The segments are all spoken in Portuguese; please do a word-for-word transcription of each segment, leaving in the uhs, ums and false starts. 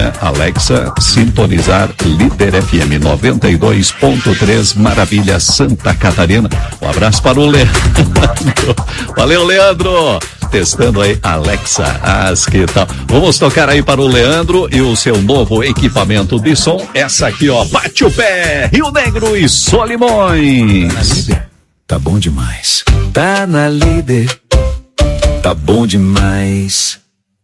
né? Alexa, sintonizar Líder F M noventa e dois ponto três, Maravilha, Santa Catarina. Um abraço para o Leandro. Valeu, Leandro. Testando aí, Alexa, as que tal. Vamos tocar aí para o Leandro e o seu novo equipamento de som. Essa aqui, ó, bate o pé, Rio Negro e Solimões. Tá bom demais. Tá na Líder. Tá bom demais.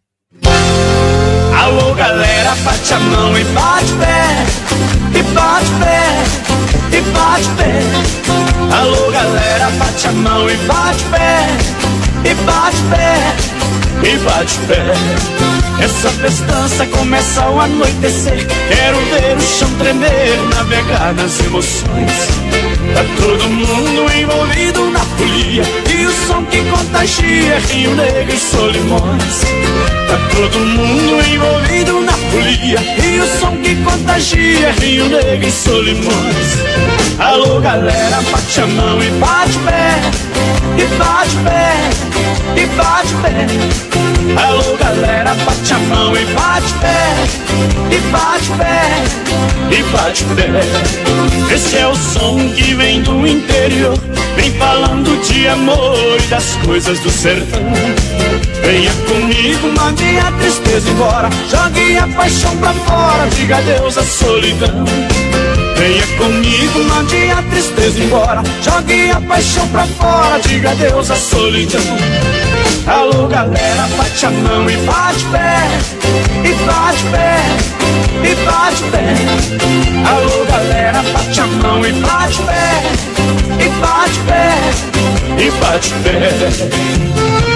Alô, galera, bate a mão e bate pé. E bate pé. E bate pé. Alô, galera, bate a mão e bate pé. E bate pé, e bate pé. Essa festança começa ao anoitecer. Quero ver o chão tremer, navegar nas emoções. Tá todo mundo envolvido na folia, e o som que contagia Rio Negro e Solimões. Tá todo mundo envolvido na folia, e o som que contagia Rio Negro e Solimões. Alô, galera, bate a mão e bate pé. E bate pé, e bate pé. Alô, galera, bate a mão e bate pé. E bate pé, e bate pé. Esse é o som que vem do interior, vem falando de amor e das coisas do sertão. Venha comigo, mande a tristeza embora, jogue a paixão pra fora, diga adeus à solidão. Venha comigo, mande a tristeza embora, jogue a paixão pra fora, diga adeus à solidão. Alô, galera, bate a mão e bate pé. E bate pé, e bate pé. Alô, galera, bate a mão e bate pé. E bate pé, e bate pé.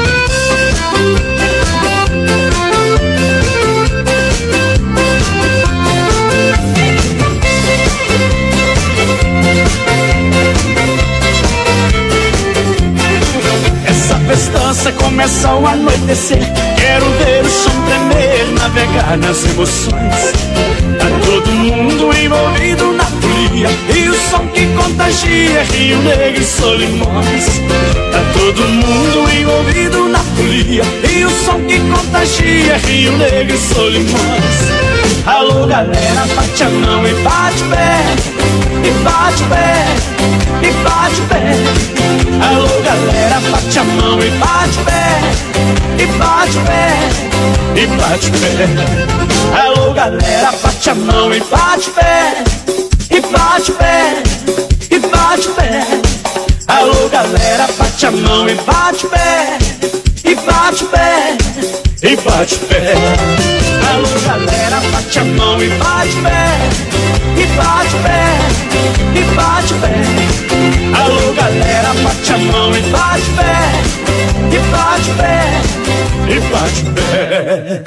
Essa festança começa ao anoitecer. Quero ver o chão tremer, navegar nas emoções. Tá todo mundo envolvido na folia, e o som que contagia Rio Negro e Solimões. Tá todo mundo envolvido na folia, e o som que contagia Rio Negro e Solimões. Alô, galera, bate a mão e bate pé. E bate pé, e bate pé. Alô, galera, bate a mão e bate pé. E bate pé, e bate pé. Alô, galera, bate a mão e bate pé. E bate pé, e bate pé. Alô, galera, bate a mão e bate pé. E bate pé, e bate pé. Alô, galera, bate a mão e bate pé. E bate pé, e bate pé. Alô, galera, bate a mão e bate pé. E bate pé, e bate pé.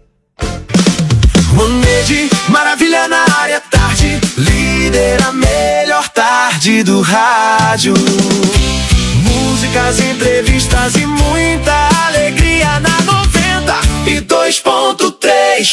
Monede, Maravilha na área, tarde. Líder, a melhor tarde do rádio. Músicas, entrevistas e muita alegria na noventa e dois ponto três.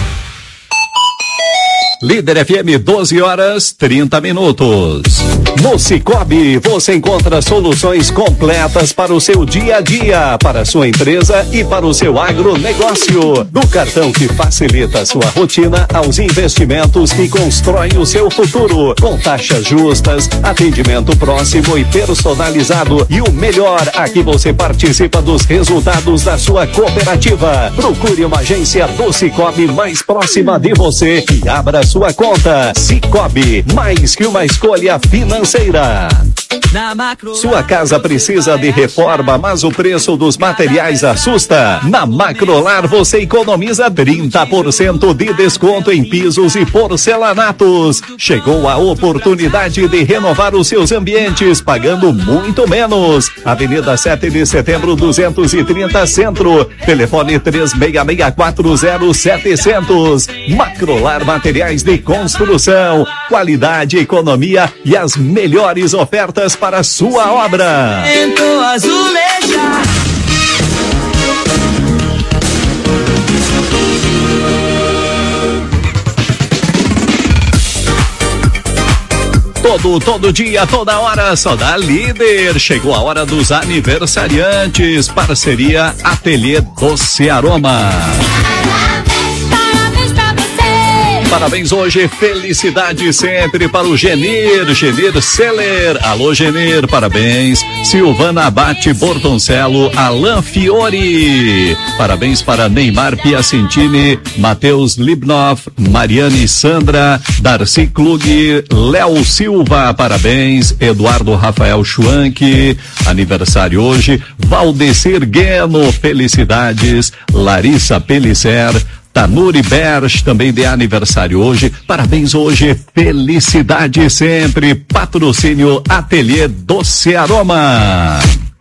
Líder F M, doze horas, trinta minutos. No Sicoob, você encontra soluções completas para o seu dia a dia, para a sua empresa e para o seu agronegócio. Do cartão que facilita a sua rotina aos investimentos que constroem o seu futuro. Com taxas justas, atendimento próximo e personalizado. E o melhor, aqui você participa dos resultados da sua cooperativa. Procure uma agência do Sicoob mais próxima de você e abra sua conta. Sicoob, mais que uma escolha financeira. Sua casa precisa de reforma, mas o preço dos materiais assusta? Na Macrolar você economiza trinta por cento de desconto em pisos e porcelanatos. Chegou a oportunidade de renovar os seus ambientes pagando muito menos. Avenida sete de Setembro, duzentos e trinta, Centro. Telefone três seis seis quatro zero sete zero zero. Macrolar Materiais de Construção. Qualidade, economia e as melhores ofertas para a sua obra. Azuleja. Todo, todo dia, toda hora, só dá Líder. Chegou a hora dos aniversariantes. Parceria Ateliê Doce Aroma. Parabéns pra você Parabéns hoje, felicidade sempre para o Genir, Genir Seller. Alô, Genir, parabéns. Silvana Abate Bortoncello, Alan Fiore. Parabéns para Neymar Piacentini, Matheus Libnov, Mariane Sandra, Darcy Klug, Léo Silva, parabéns. Eduardo Rafael Schwank, aniversário hoje. Valdecir Gueno, felicidades. Larissa Pellicer, Tanuri Berch, também de aniversário hoje. Parabéns hoje, felicidade sempre. Patrocínio Ateliê Doce Aroma.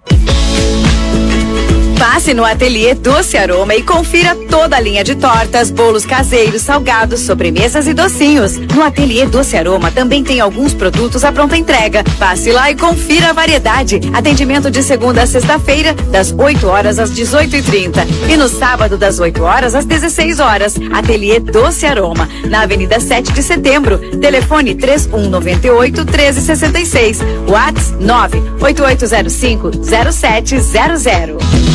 Passe no Ateliê Doce Aroma e confira toda a linha de tortas, bolos caseiros, salgados, sobremesas e docinhos. No Ateliê Doce Aroma também tem alguns produtos à pronta entrega. Passe lá e confira a variedade. Atendimento de segunda a sexta-feira, das oito horas às dezoito e trinta. E no sábado, das oito horas às dezesseis horas. Ateliê Doce Aroma, na Avenida sete de Setembro. Telefone três um nove oito, um três seis seis. WhatsApp nove oito oito zero cinco zero sete zero zero.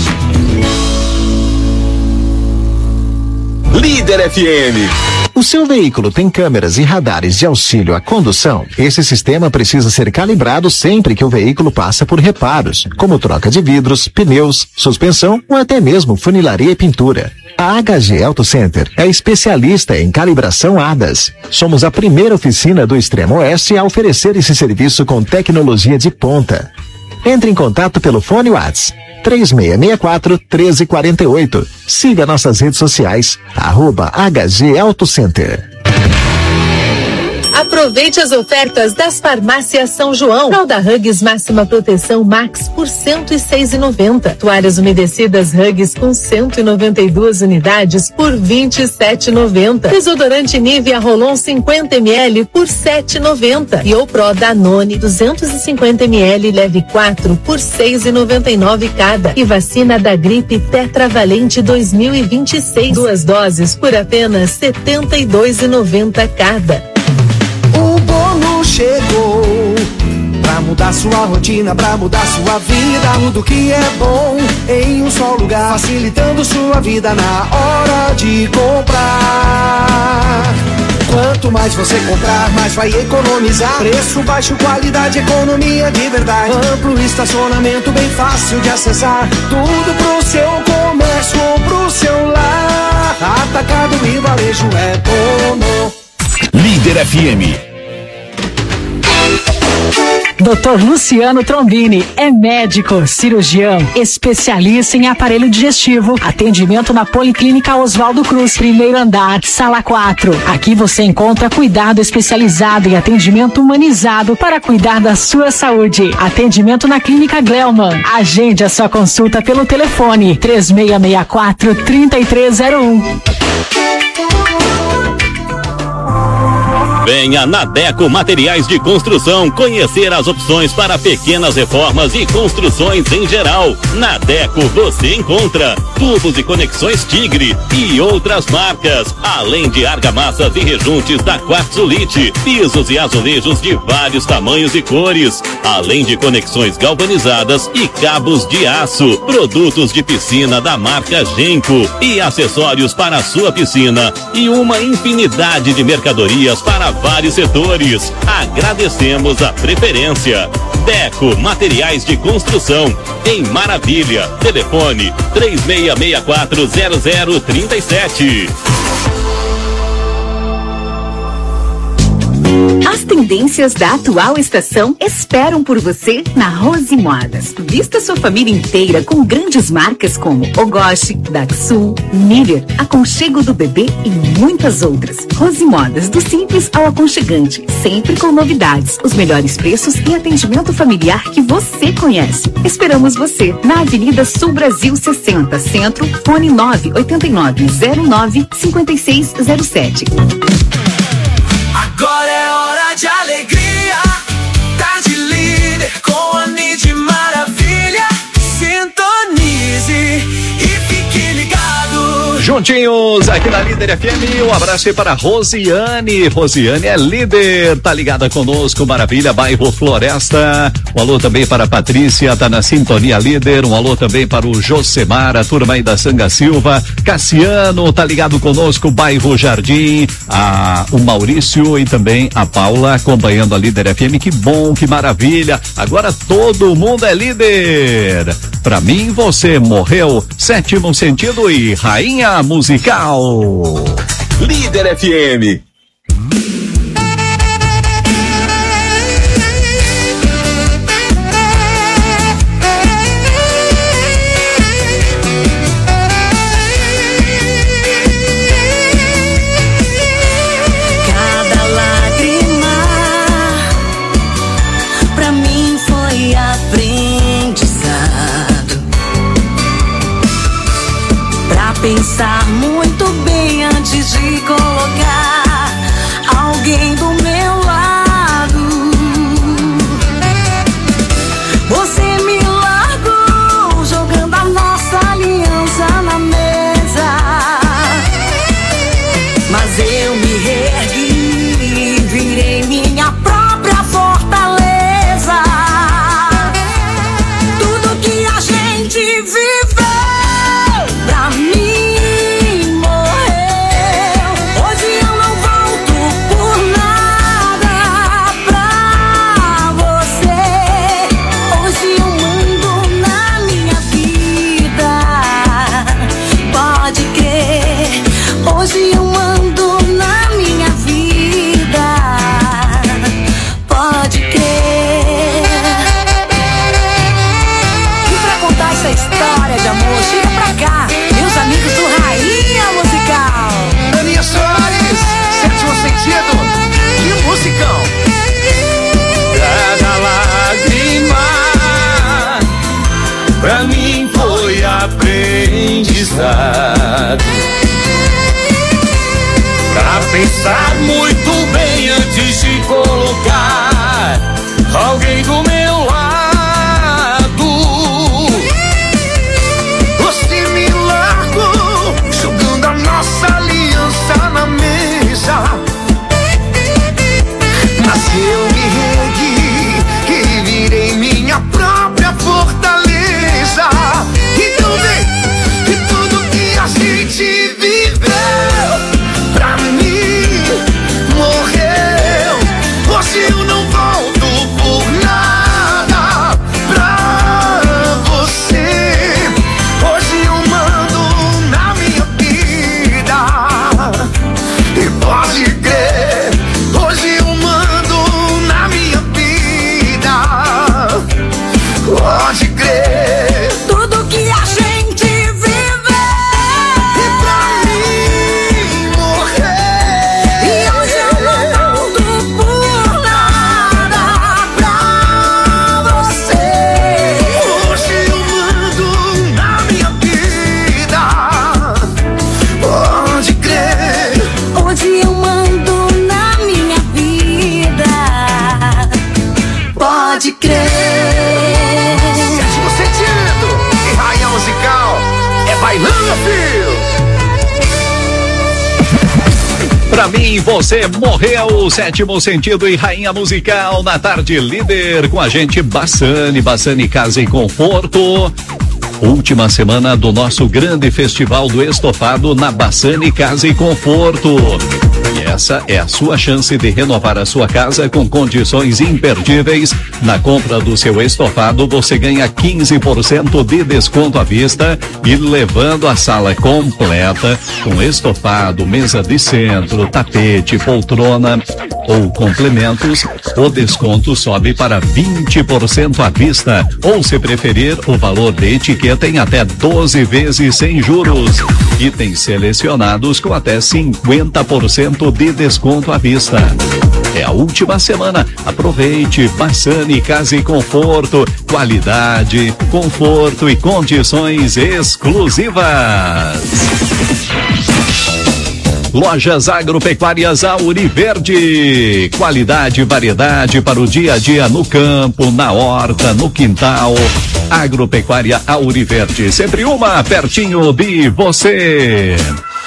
Líder F M. O seu veículo tem câmeras e radares de auxílio à condução? Esse sistema precisa ser calibrado sempre que o veículo passa por reparos, como troca de vidros, pneus, suspensão ou até mesmo funilaria e pintura. A H G Auto Center é especialista em calibração A D A S. Somos a primeira oficina do Extremo Oeste a oferecer esse serviço com tecnologia de ponta. Entre em contato pelo fone WhatsApp três seis seis quatro, um três quatro oito. Siga nossas redes sociais, arroba H G Auto Center. Aproveite as ofertas das farmácias São João. Fralda Huggies máxima proteção Max por cento e seis reais e noventa centavos. Toalhas umedecidas Huggies com cento e noventa e duas unidades por vinte e sete reais e noventa centavos. Desodorante Nivea Rolon cinquenta mililitros por sete reais e noventa centavos. E o Pro Danone duzentos e cinquenta mililitros leve quatro por seis reais e noventa e nove centavos cada. E vacina da gripe Tetravalente dois mil e vinte e seis. Duas doses por apenas setenta e dois reais e noventa centavos cada. O bolo chegou pra mudar sua rotina, pra mudar sua vida. Tudo que é bom em um só lugar, facilitando sua vida na hora de comprar. Quanto mais você comprar, mais vai economizar. Preço baixo, qualidade, economia de verdade. Amplo estacionamento, bem fácil de acessar. Tudo pro seu comércio ou pro seu lar. Atacado e varejo é bom. Líder F M. doutor Luciano Trombini é médico, cirurgião, especialista em aparelho digestivo. Atendimento na Policlínica Oswaldo Cruz, primeiro andar, sala quatro. Aqui você encontra cuidado especializado e atendimento humanizado para cuidar da sua saúde. Atendimento na Clínica Gleuman. Agende a sua consulta pelo telefone três seis seis quatro, três três zero um. Venha na Deco Materiais de Construção conhecer as opções para pequenas reformas e construções em geral. Na Deco você encontra tubos e conexões Tigre e outras marcas, além de argamassas e rejuntes da Quartzolite, pisos e azulejos de vários tamanhos e cores, além de conexões galvanizadas e cabos de aço, produtos de piscina da marca Genco e acessórios para a sua piscina e uma infinidade de mercadorias para vários setores. Agradecemos a preferência. Deco Materiais de Construção, em Maravilha. Telefone três seis seis quatro zero zero três sete. As tendências da atual estação esperam por você na Rose Modas. Vista sua família inteira com grandes marcas como Ogoshi, Daxul, Miller, Aconchego do Bebê e muitas outras. Rose Modas, do simples ao aconchegante, sempre com novidades, os melhores preços e atendimento familiar que você conhece. Esperamos você na Avenida Sul Brasil sessenta, Centro, fone nove oito nove zero nove cinco seis zero sete. Agora é hora de alegria, tá de líder com a Nid Maravilha. Sintonize e fique ligado. Juntinhos aqui na Líder F M, um abraço aí para Rosiane. Rosiane é líder, tá ligada conosco, maravilha, bairro Floresta. Um alô também para a Patrícia, tá na sintonia líder. Um alô também para o Josemar, a turma aí da Sanga Silva. Cassiano, tá ligado conosco, bairro Jardim. A, o Maurício e também a Paula acompanhando a Líder F M. Que bom, que maravilha. Agora todo mundo é líder. Pra mim, você morreu. Sétimo Sentido e Rainha Musical. Líder F M. Cada lágrima pra mim foi aprendizado. Pra pensar muito bem antes de colocar alguém do meu lado. Você me largou jogando a nossa aliança na mesa, mas eu me reergui, virei minha própria fortaleza. Tudo que a gente viveu pra mim morreu. Hoje eu não volto por nada pra você. Hoje eu mando na minha vida, pode crer. Hoje eu mando na minha vida, pode crer. E pra contar essa história de amor, chega pra cá, meus amigos do Rainha Musical. Aninha Soares, Sétimo Sentido, que musicão. Cada lágrima pra mim foi aprendizado. Pra pensar muito bem antes de colocar alguém do meu lado. Você me largou jogando a nossa aliança na mesa, mas eu me reergui e virei minha própria fortaleza. Então vem, e tudo que a gente viveu pra mim morreu. Hoje eu não volto por nada pra você. Hoje eu mando na minha vida, e pode crer. Hoje eu mando na minha vida, pode crer. Tudo que a gente viveu E pra mim morrer. e hoje eu não volto por nada pra você. Hoje eu mando na minha vida, pode crer. Hoje eu mando na minha vida, pode crer. Sétimo Sentido e Rainha Musical é bailando, filho. Pra mim, você morreu. Sétimo Sentido e Rainha Musical na tarde líder com a gente. Bassani, Bassani Casa e Conforto. Última semana do nosso grande festival do estofado na Bassani Casa e Conforto. E essa é a sua chance de renovar a sua casa com condições imperdíveis. Na compra do seu estofado, você ganha quinze por cento de desconto à vista e levando a sala completa com estofado, mesa de centro, tapete, poltrona ou complementos, o desconto sobe para vinte por cento à vista. Ou, se preferir, o valor de etiqueta em até doze vezes sem juros. Itens selecionados com até cinquenta por cento de desconto à vista. É a última semana. Aproveite. Bassani Casa e Conforto. Qualidade, conforto e condições exclusivas. Lojas Agropecuárias Auri Verde. Qualidade e variedade para o dia a dia no campo, na horta, no quintal. Agropecuária Auri Verde. Sempre uma pertinho de você.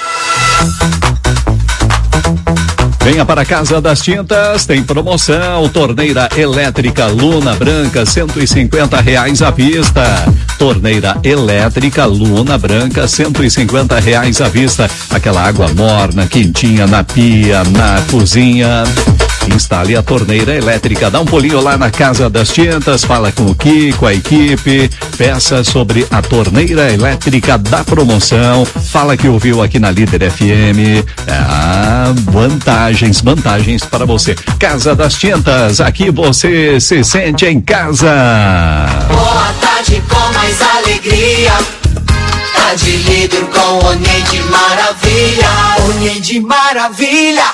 Venha para a Casa das Tintas, tem promoção, torneira elétrica Luna Branca, cento e cinquenta reais à vista. Torneira elétrica Luna Branca, cento e cinquenta reais à vista. Aquela água morna, quentinha na pia, na cozinha. Instale a torneira elétrica, dá um pulinho lá na Casa das Tintas, fala com o Kiko, a equipe, peça sobre a torneira elétrica da promoção, fala que ouviu aqui na Líder F M. Ah, vantagens, vantagens para você. Casa das Tintas, aqui você se sente em casa. Boa tarde com mais alegria. Tá de líder com Onien de Maravilha. Onien de Maravilha.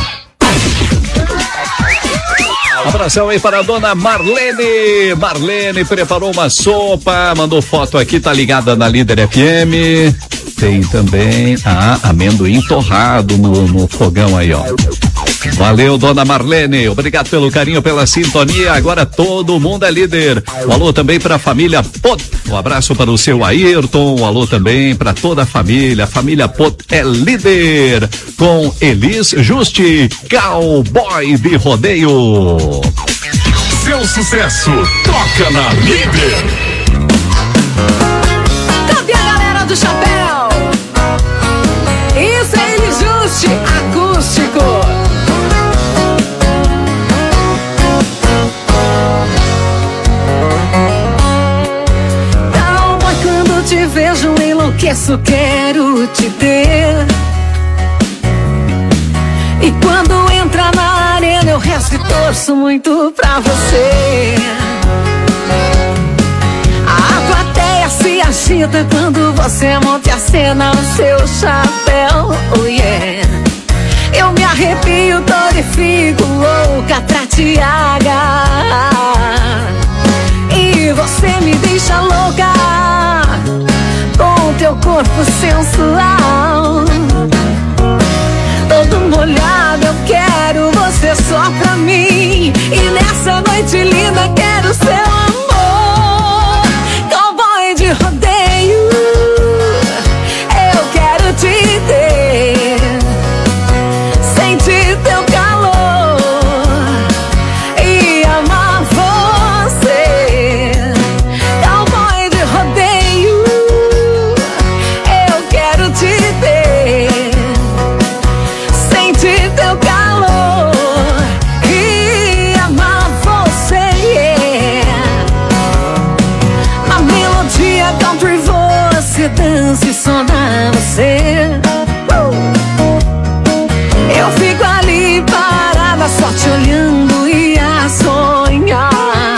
Abração aí para a dona Marlene. Marlene preparou uma sopa, mandou foto aqui, tá ligada na Líder F M. Tem também ah, amendoim torrado no, no fogão aí, ó. Valeu, dona Marlene. Obrigado pelo carinho, pela sintonia. Agora todo mundo é líder. Um alô também para a família Pot. Um abraço para o seu Ayrton. Um alô também para toda a família. A família Pot é líder. Com Elis Justi, cowboy de rodeio. Seu sucesso toca na Líder. Cadê a galera do chapéu? Isso é Elis Justi, acústico. Te vejo, enlouqueço, quero te ter. E quando entra na arena eu rezo e torço muito pra você. A plateia se agita quando você monta a cena no seu chapéu, oh yeah. Eu me arrepio toda e fico louca pra te agarrar. E você me deixa louca com teu corpo sensual. Todo molhado eu quero você só pra mim. E nessa noite linda quero seu amor. Cowboy de rodeio, eu quero te ter. Sentir teu calor e amar você. Cowboy de rodeio, eu quero te ter. Sentir teu calor e amar você, yeah. Na melodia country você dança e sona você. Eu fico ali parada só te olhando e a sonhar.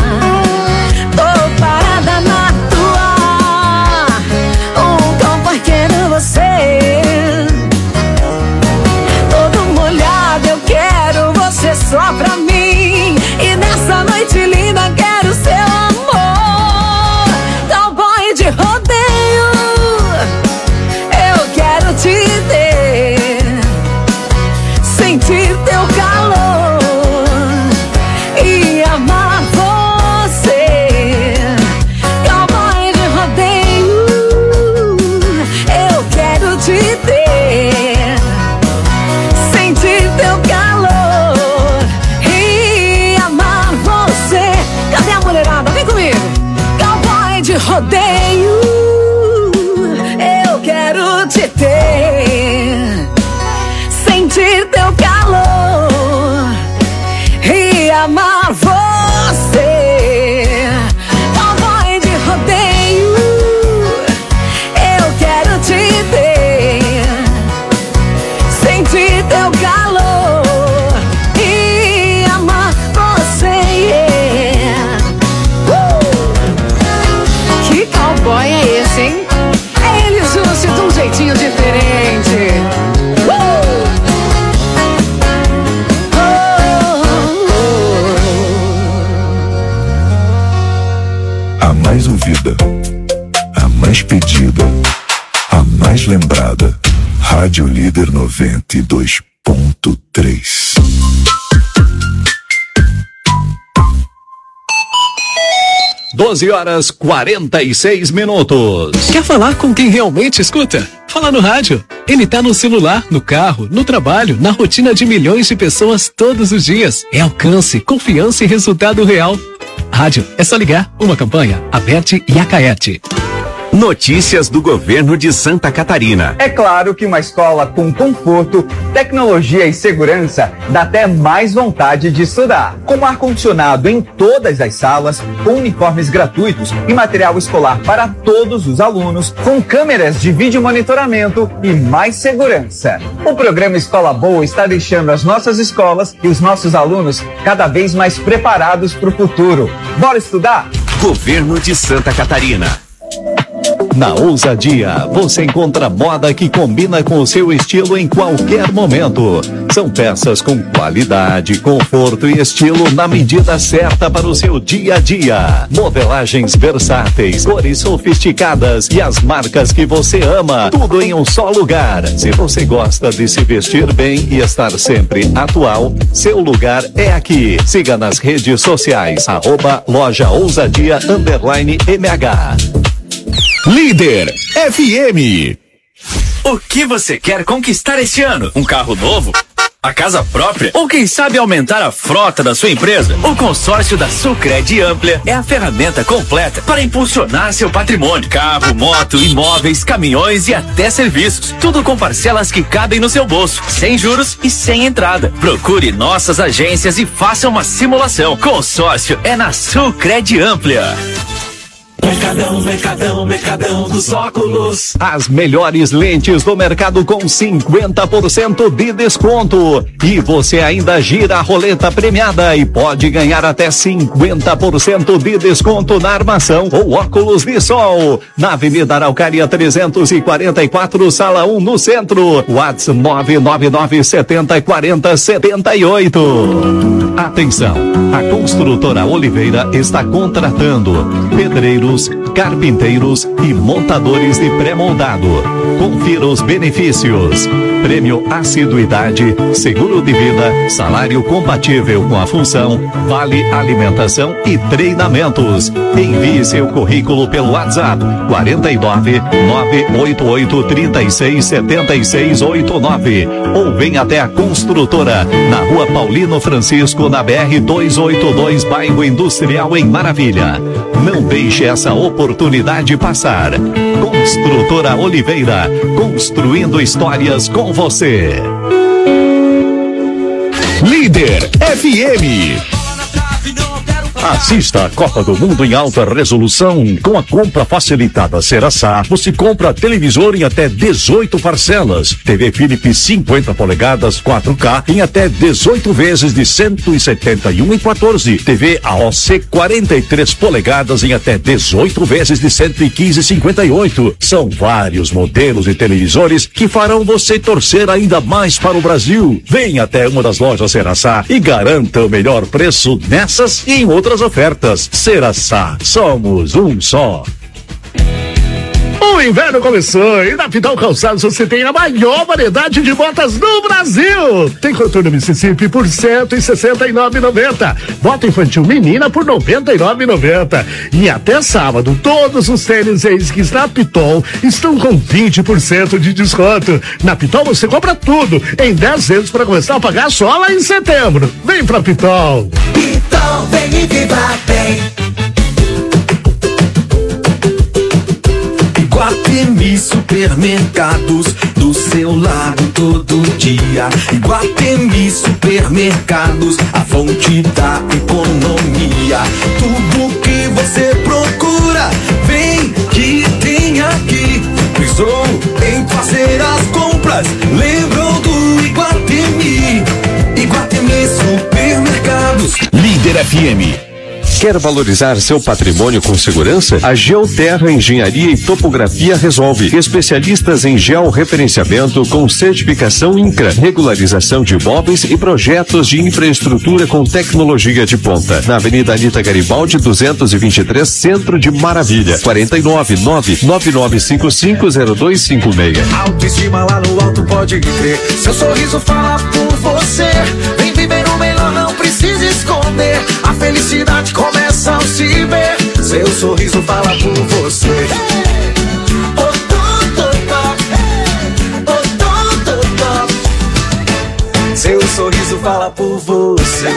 Tô parada na tua, um cowboy quero você. Todo molhado eu quero você só pra mim. E nessa noite linda quero seu amor. Cowboy de rodeio, eu quero te ter. Sentir teu calor e amar você. Cowboy de rodeio, eu quero te ter. Sentir teu calor e amar você. Cadê a mulherada? Vem comigo. Cowboy de rodeio, eu quero te ter. Sentir teu calor e amar você. Cowboy de rodeio, eu quero te ter. Sentir teu calor e amar você, yeah. uh! Que cowboy é esse, hein? É Elis Justi de um jeitinho diferente. uh! Rádio Líder noventa e dois ponto três. doze horas quarenta e seis minutos. Quer falar com quem realmente escuta? Fala no rádio. Ele tá no celular, no carro, no trabalho, na rotina de milhões de pessoas todos os dias. É alcance, confiança e resultado real. Rádio, é só ligar. Uma campanha, Aberte e Acaete. Notícias do governo de Santa Catarina. É claro que uma escola com conforto, tecnologia e segurança dá até mais vontade de estudar. Com ar-condicionado em todas as salas, com uniformes gratuitos e material escolar para todos os alunos, com câmeras de vídeo monitoramento e mais segurança. O programa Escola Boa está deixando as nossas escolas e os nossos alunos cada vez mais preparados para o futuro. Bora estudar? Governo de Santa Catarina. Na Ousadia, você encontra moda que combina com o seu estilo em qualquer momento. São peças com qualidade, conforto e estilo na medida certa para o seu dia a dia. Modelagens versáteis, cores sofisticadas e as marcas que você ama. Tudo em um só lugar. Se você gosta de se vestir bem e estar sempre atual, seu lugar é aqui. Siga nas redes sociais, arroba loja ousadia underline M H. Líder F M. O que você quer conquistar este ano? Um carro novo? A casa própria? Ou quem sabe aumentar a frota da sua empresa? O consórcio da Sulcred Amplia é a ferramenta completa para impulsionar seu patrimônio. Carro, moto, imóveis, caminhões e até serviços. Tudo com parcelas que cabem no seu bolso, sem juros e sem entrada. Procure nossas agências e faça uma simulação. Consórcio é na Sulcred Amplia. Mercadão, Mercadão, Mercadão dos óculos. As melhores lentes do mercado com cinquenta por cento de desconto. E você ainda gira a roleta premiada e pode ganhar até cinquenta por cento de desconto na armação ou óculos de sol. Na Avenida Araucária trezentos e quarenta e quatro, Sala um, no centro. WhatsApp nove nove nove sete zero quatro zero sete oito. Atenção, a construtora Oliveira está contratando pedreiros, carpinteiros e montadores de pré-moldado. Confira os benefícios: prêmio assiduidade, seguro de vida, salário compatível com a função, vale alimentação e treinamentos. Envie seu currículo pelo WhatsApp quarenta e nove, nove oito oito, três seis sete seis oito nove ou vem até a construtora na Rua Paulino Francisco, na B R duzentos e oitenta e dois, bairro Industrial, em Maravilha. Não deixe essa oportunidade passar. Construtora Oliveira, construindo histórias com você. Líder F M. Assista a Copa do Mundo em alta resolução com a compra facilitada Ceraçá. Você compra televisor em até dezoito parcelas. T V Philips cinquenta polegadas quatro K em até dezoito vezes de cento e setenta e um e quatorze. T V A O C quarenta e três polegadas em até dezoito vezes de cento e quinze e cinquenta e oito. São vários modelos de televisores que farão você torcer ainda mais para o Brasil. Venha até uma das lojas Ceraçá e garanta o melhor preço nessas e em outras ofertas. Ceraçá, somos um só. O inverno começou e na Pitol Calçados você tem a maior variedade de botas do Brasil. Tem coturno Mississippi por cento e sessenta e nove reais e noventa centavos. Bota infantil menina por noventa e nove reais e noventa centavos. E até sábado, todos os tênis e skis na Pitol estão com vinte por cento de desconto. Na Pitol você compra tudo em dez vezes para começar a pagar só lá em setembro. Vem pra Pitol. Pitol, vem e viva bem. Iguatemi Supermercados, do seu lado todo dia. Iguatemi Supermercados, a fonte da economia. Tudo que você procura, vem que tem aqui. Pensou em fazer as compras? Lembrou do Iguatemi. Iguatemi Supermercados. Líder F M. Quer valorizar seu patrimônio com segurança? A Geoterra Engenharia e Topografia resolve. Especialistas em georreferenciamento com certificação INCRA, regularização de imóveis e projetos de infraestrutura com tecnologia de ponta. Na Avenida Anita Garibaldi, duzentos e vinte e três, Centro de Maravilha. quarenta e nove, nove nove nove cinco cinco zero dois cinco seis. Autoestima lá no alto, pode crer. Seu sorriso fala por você. Vem viver o melhor, não precisa esconder. A felicidade começa ao se ver. Seu sorriso fala por você. Seu sorriso fala por você.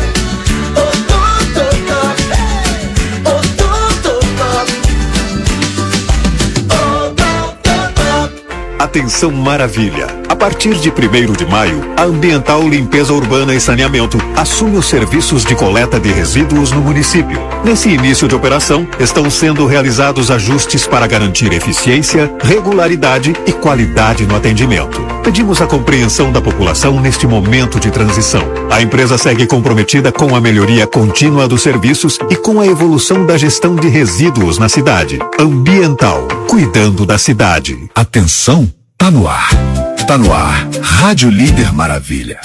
Atenção Maravilha! A partir de primeiro de maio, a Ambiental Limpeza Urbana e Saneamento assume os serviços de coleta de resíduos no município. Nesse início de operação, estão sendo realizados ajustes para garantir eficiência, regularidade e qualidade no atendimento. Pedimos a compreensão da população neste momento de transição. A empresa segue comprometida com a melhoria contínua dos serviços e com a evolução da gestão de resíduos na cidade. Ambiental, cuidando da cidade. Atenção, tá no ar. Tá no ar. Rádio Líder Maravilha.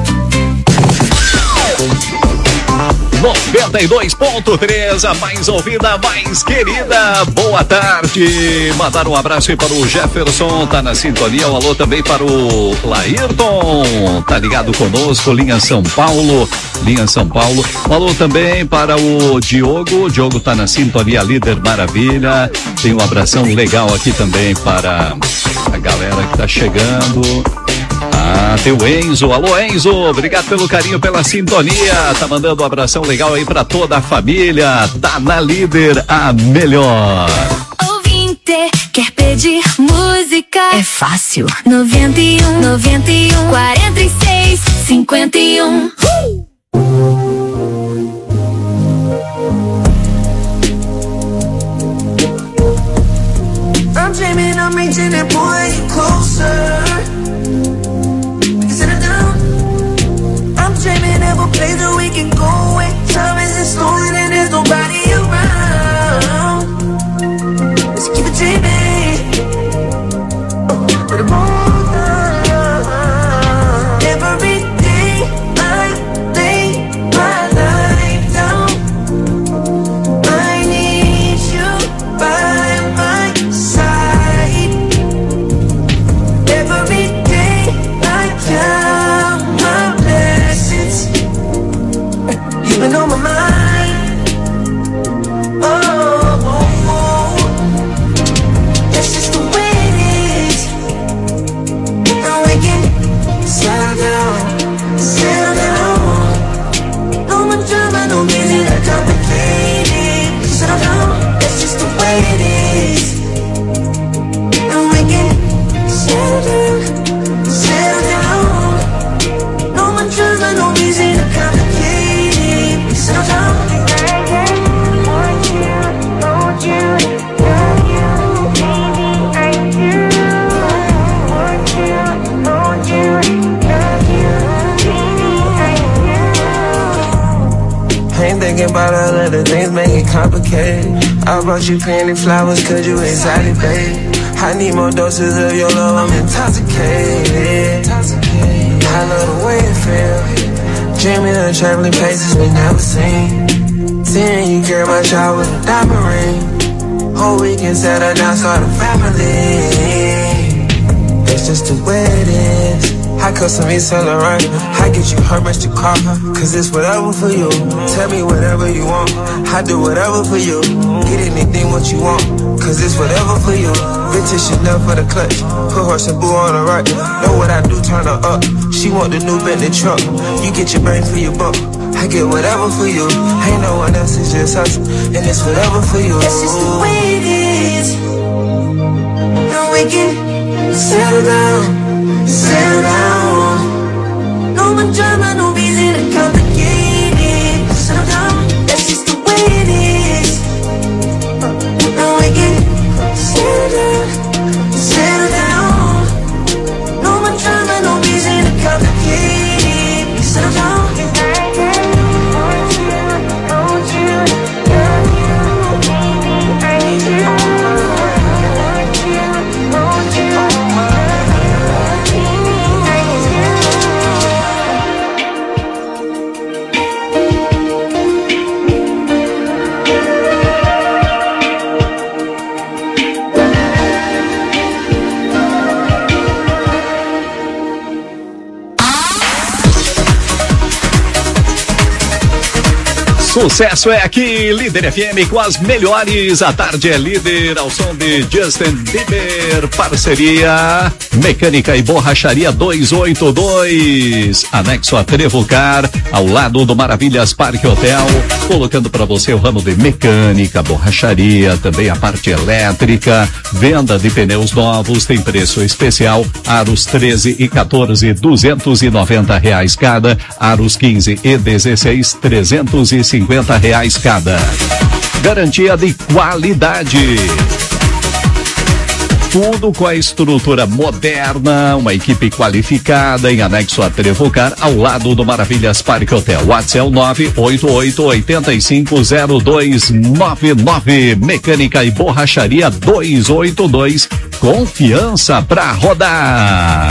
noventa e dois ponto três, a mais ouvida, a mais querida. Boa tarde. Mandar um abraço aí para o Jefferson, tá na sintonia. Um alô também para o Laírton, tá ligado conosco, linha São Paulo, linha São Paulo. Um alô também para o Diogo, o Diogo tá na sintonia, Líder Maravilha. Tem um abração legal aqui também para a galera que tá chegando. Ah, tem o Enzo. Alô, Enzo, obrigado pelo carinho, pela sintonia. Tá mandando um abração legal aí pra toda a família. Tá na Líder, a melhor. Ouvinte, quer pedir música? É fácil. noventa e um, noventa e um, quarenta e seis, cinquenta e um. Uh! I'm dreaming of making that boy closer. Dreaming of a place where we can go when time isn't slowing and there's nobody around. Let's keep it dreaming. But I'm all done. Every day I lay my life down. I need you by my side. Every day I count my blessings. You've been on my mind. Oh, oh, oh. That's just the way it is. Now we can settle down, settle down. No more drama, no reason to complicate it. Settle down, that's just the way it is. Now we can settle down, settle down. No more drama, no reason to complicate. Settle down. Want you, want you, love you, baby, I do. Want you, want you, love you, baby, I do. I ain't thinking about all of the things make it complicated. I brought you plenty flowers cause you excited, babe. I need more doses of your love, I'm intoxicated. I love the way it feels. Dreaming of traveling places we never seen. Seeing you carry my child with a diamond ring. Whole weekend settle down, start a family. It's just the way it is. I custom me Saint Laurent. I get you her much to car. Cause it's whatever for you. Tell me whatever you want. I do whatever for you. Get anything what you want. Cause it's whatever for you. Vintage Chanel for the clutch. Put horse and boo on the right. Know what I do, turn her up. She want the new Bentley truck. You get your bang for your buck. I get whatever for you. Ain't no one else, it's just us. And it's whatever for you. That's just the way it is. Now we can settle down, settle down. No more drama, no reason to complicate it. Settle down, that's just the way it is. Now we can settle down, settle down. No more drama, no reason to complicate it. Settle down. Want you, want you, Sucesso é aqui, Líder F M com as melhores. A tarde é líder ao som de Justin Bieber. Parceria Mecânica e Borracharia duzentos e oitenta e dois. Anexo a Trevocar, ao lado do Maravilhas Parque Hotel. Colocando para você o ramo de mecânica, borracharia, também a parte elétrica. Venda de pneus novos, tem preço especial. Aros treze e quatorze, duzentos e noventa reais cada. Aros quinze e dezesseis, trezentos e cinquenta reais cada. Garantia de qualidade. Tudo com a estrutura moderna, uma equipe qualificada em anexo a Trevocar, ao lado do Maravilhas Parque Hotel. WhatsApp nove oito oito, oito cinco zero dois nove nove. Mecânica e Borracharia duzentos e oitenta e dois. Confiança pra rodar.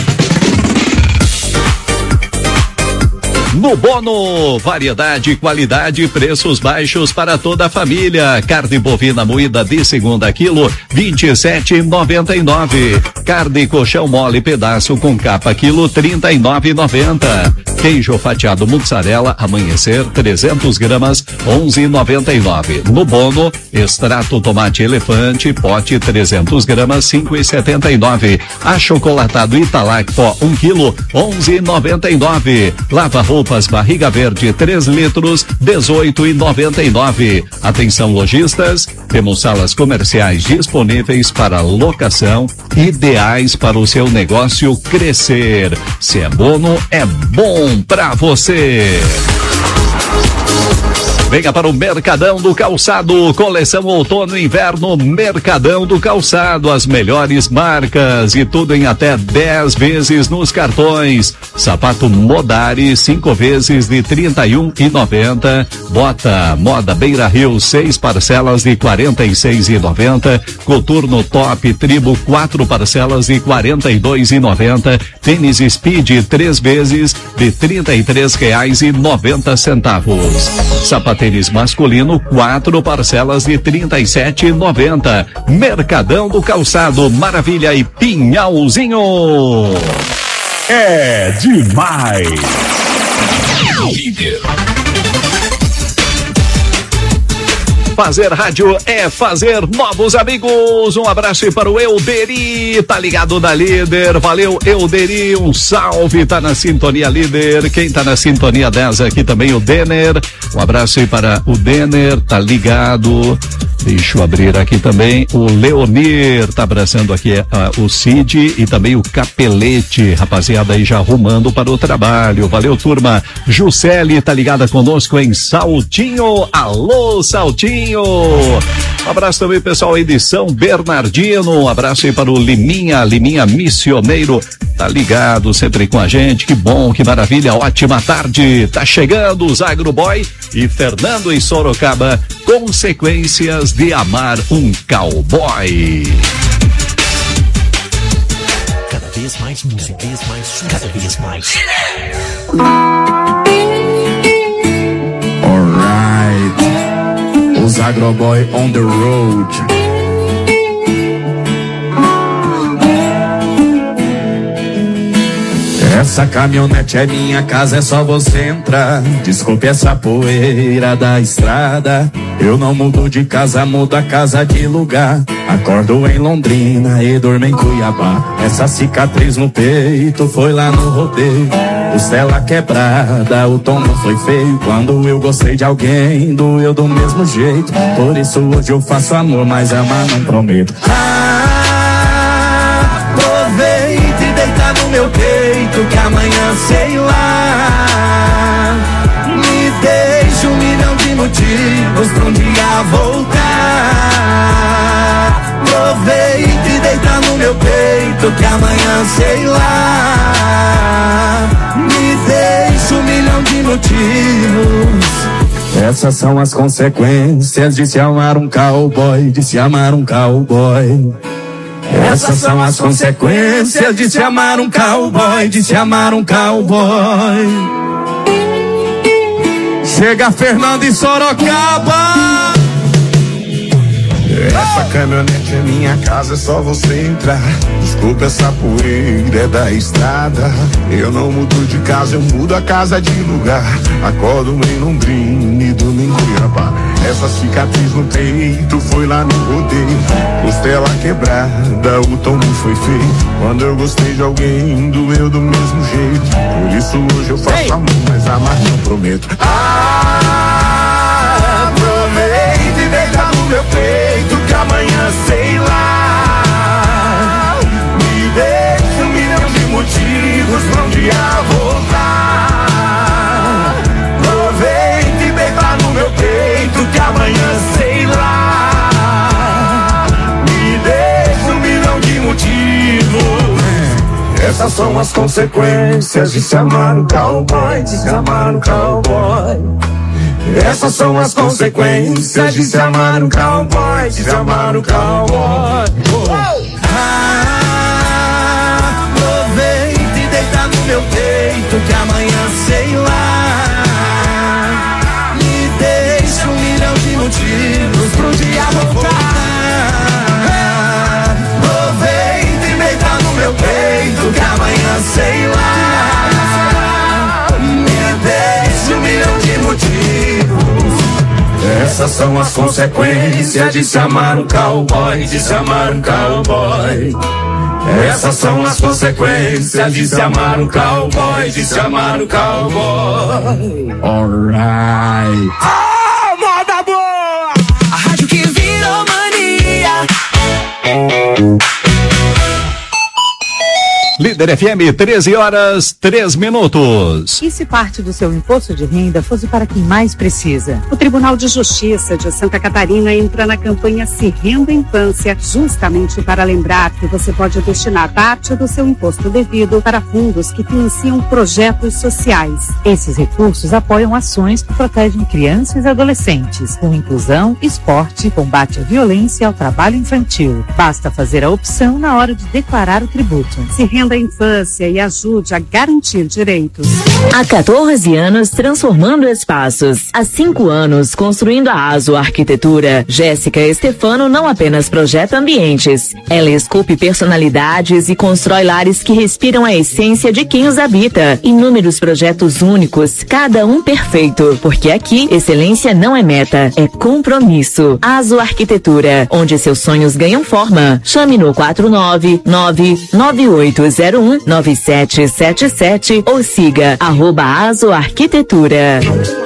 No Bono, variedade, qualidade, preços baixos para toda a família. Carne bovina moída de segunda quilo, vinte e sete e noventa e nove. Carne colchão mole pedaço com capa quilo, trinta e nove e noventa. Queijo fatiado mussarela amanhecer, trezentos gramas, onze e noventa e nove. No Bono, extrato tomate elefante, pote trezentos gramas, cinco e setenta e nove. Achocolatado Italac pó um quilo, onze e noventa e nove. Lava roupas Barriga Verde três litros, dezoito e noventa e nove. Atenção lojistas, temos salas comerciais disponíveis para locação, ideais para o seu negócio crescer. Se é Bono, é bom pra você. Venha para o Mercadão do Calçado, coleção outono e inverno Mercadão do Calçado, as melhores marcas e tudo em até dez vezes nos cartões. Sapato Modari, cinco vezes de trinta e um e noventa. Bota Moda Beira Rio, seis parcelas de quarenta e seis e noventa. Coturno Top Tribo, quatro parcelas de quarenta e dois e noventa. Tênis Speed, três vezes de trinta e três reais e noventa centavos. Sapatênis masculino, quatro parcelas de trinta e sete e noventa. Mercadão do Calçado, Maravilha e Pinhalzinho. É demais. Líder. Fazer rádio é fazer novos amigos. Um abraço aí para o Euderi, tá ligado na Líder. Valeu, Euderi, um salve, tá na sintonia Líder. Quem tá na sintonia dez aqui também, o Denner. Um abraço aí para o Denner, tá ligado. Deixa eu abrir aqui também o Leonir, tá abraçando aqui uh, o Cid e também o Capelete, rapaziada aí já arrumando para o trabalho. Valeu, turma. Juscelie tá ligada conosco em Saltinho. Alô, Saltinho. Um abraço também, pessoal aí de São Bernardino. Um abraço aí para o Liminha, Liminha Missioneiro. Tá ligado sempre com a gente. Que bom, que maravilha. Ótima tarde. Tá chegando os Agroboy e Fernando em Sorocaba. Consequências de amar um cowboy. Cada vez mais música, cada vez mais, cada vez mais. Alright, os Agroboy on the road. Essa caminhonete é minha casa, é só você entrar. Desculpe essa poeira da estrada. Eu não mudo de casa, mudo a casa de lugar. Acordo em Londrina e durmo em Cuiabá. Essa cicatriz no peito foi lá no rodeio. Costela quebrada, o tom não foi feio. Quando eu gostei de alguém, doeu do mesmo jeito. Por isso hoje eu faço amor, mas amar não prometo. Ah, aproveita e deita no meu peito, que amanhã sei lá. Me deixa um milhão de motivos pra um dia voltar. Aproveita e deita no meu peito, que amanhã sei lá. Me deixa um milhão de motivos. Essas são as consequências de se amar um cowboy, de se amar um cowboy. Essas são as consequências de se amar um cowboy, de se amar um cowboy. Chega Fernando e Sorocaba. Essa caminhonete é minha casa, é só você entrar. Desculpa essa poeira, é da estrada. Eu não mudo de casa, eu mudo a casa de lugar. Acordo em Londrina e domingo em Cuiabá. Essa cicatriz no peito foi lá no rodeio. Costela quebrada, o tom não foi feio. Quando eu gostei de alguém, doeu do mesmo jeito. Por isso hoje eu faço amor, mas amar não prometo. Ah, aproveita e deita no meu peito, que amanhã sei lá. Me deixa um milhão de motivos pra um dia voltar. Aproveita e deita no meu peito, que amanhã sei lá. Me deixa um milhão de motivos. Essas são as consequências de se amar um cowboy, de se amar um cowboy. Essas são as consequências de se amar um cowboy, de se amar um cowboy. Ah, aproveita e deita no meu peito, que amanhã sei lá. Me deixa um milhão de motivos pro dia voltar. Aproveita e deita no meu peito, que amanhã sei lá. Me deixa um milhão de motivos. Essas são as consequências de se amar um cowboy, de se amar um cowboy. Essas são as consequências de se amar um cowboy, de se amar um cowboy. Alright. Ah, moda boa! A rádio que virou mania. Líder F M, treze horas, três minutos. E se parte do seu imposto de renda fosse para quem mais precisa? O Tribunal de Justiça de Santa Catarina entra na campanha Se Renda Infância, justamente para lembrar que você pode destinar parte do seu imposto devido para fundos que financiam projetos sociais. Esses recursos apoiam ações que protegem crianças e adolescentes, com inclusão, esporte, combate à violência e ao trabalho infantil. Basta fazer a opção na hora de declarar o tributo. Se renda a infância e ajude a garantir direitos. Há quatorze anos transformando espaços. Há cinco anos construindo a ASO Arquitetura. Jéssica Estefano não apenas projeta ambientes. Ela esculpe personalidades e constrói lares que respiram a essência de quem os habita. Inúmeros projetos únicos, cada um perfeito. Porque aqui, excelência não é meta, é compromisso. ASO Arquitetura, onde seus sonhos ganham forma. Chame no quatro nove nove nove oito zero um nove sete sete sete ou siga arroba Aso Arquitetura.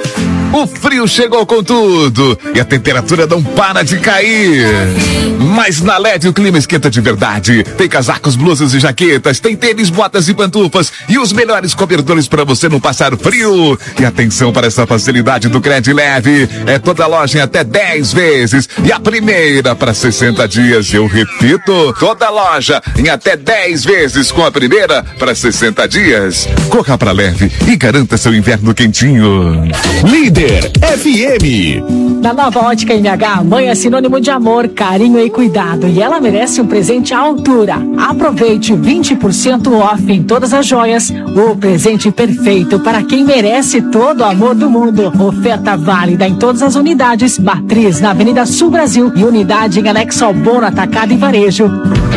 O frio chegou com tudo e a temperatura não para de cair. Mas na L E D o clima esquenta de verdade. Tem casacos, blusas e jaquetas, tem tênis, botas e pantufas e os melhores cobertores para você não passar frio. E atenção para essa facilidade do Cred Leve. É toda loja em até dez vezes e a primeira para sessenta dias. Eu repito, toda loja em até dez vezes com a primeira para sessenta dias. Corra para Leve e garanta seu inverno quentinho. Líder F M. Na Nova Ótica M H, a mãe é sinônimo de amor, carinho e cuidado. E ela merece um presente à altura. Aproveite vinte por cento off em todas as joias. O presente perfeito para quem merece todo o amor do mundo. Oferta válida em todas as unidades. Matriz na Avenida Sul Brasil e unidade em anexo ao Bono Atacado e Varejo.